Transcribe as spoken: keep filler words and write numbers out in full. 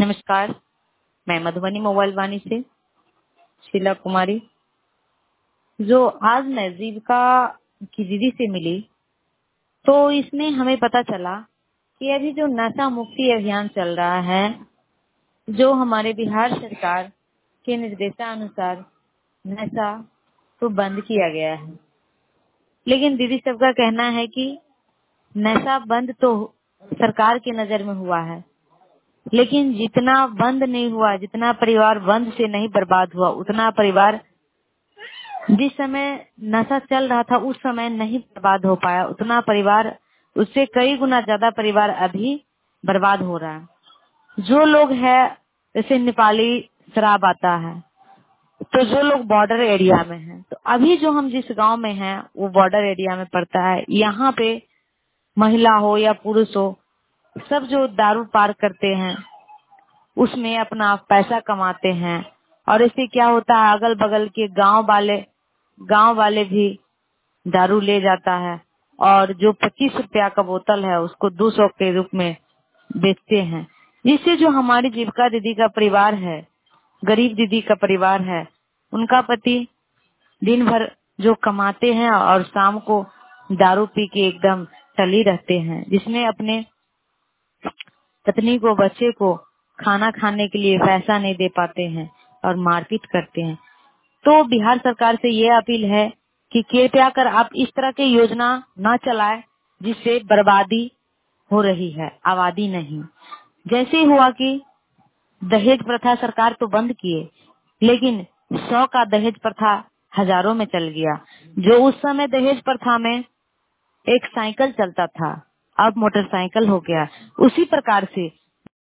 नमस्कार। मैं मधुबनी मोबाइल वाणी से शीला कुमारी। जो आज मैं जीविका की दीदी से मिली तो इसमें हमें पता चला कि अभी जो नशा मुक्ति अभियान चल रहा है, जो हमारे बिहार सरकार के निर्देशानुसार नशा तो बंद किया गया है, लेकिन दीदी सबका कहना है कि नशा बंद तो सरकार की नजर में हुआ है, लेकिन जितना बंद नहीं हुआ, जितना परिवार बंद से नहीं बर्बाद हुआ, उतना परिवार जिस समय नशा चल रहा था उस समय नहीं बर्बाद हो पाया, उतना परिवार उससे कई गुना ज्यादा परिवार अभी बर्बाद हो रहा है। जो लोग है, जैसे नेपाली शराब आता है, तो जो लोग बॉर्डर एरिया में हैं, तो अभी जो हम जिस गांव में हैं वो बॉर्डर एरिया में पड़ता है। यहाँ पे महिला हो या पुरुष हो, सब जो दारू पार करते हैं उसमें अपना पैसा कमाते हैं। और इससे क्या होता है, अगल बगल के गांव वाले गांव वाले भी दारू ले जाता है और जो पच्चीस रुपया का बोतल है उसको दो सौ के रूप में बेचते हैं, जिससे जो हमारी जीविका दीदी का परिवार है, गरीब दीदी का परिवार है, उनका पति दिन भर जो कमाते हैं और शाम को दारू पी के एकदम टली रहते हैं, जिसमें अपने पत्नी को, बच्चे को खाना खाने के लिए पैसा नहीं दे पाते हैं और मारपीट करते हैं। तो बिहार सरकार से ये अपील है कि कृपया कर आप इस तरह की योजना न चलाएं जिससे बर्बादी हो रही है, आबादी नहीं। जैसे हुआ कि दहेज प्रथा सरकार तो बंद किए, लेकिन सौ का दहेज प्रथा हजारों में चल गया। जो उस समय दहेज प्रथा में एक साइकिल चलता था, अब मोटरसाइकिल हो गया। उसी प्रकार से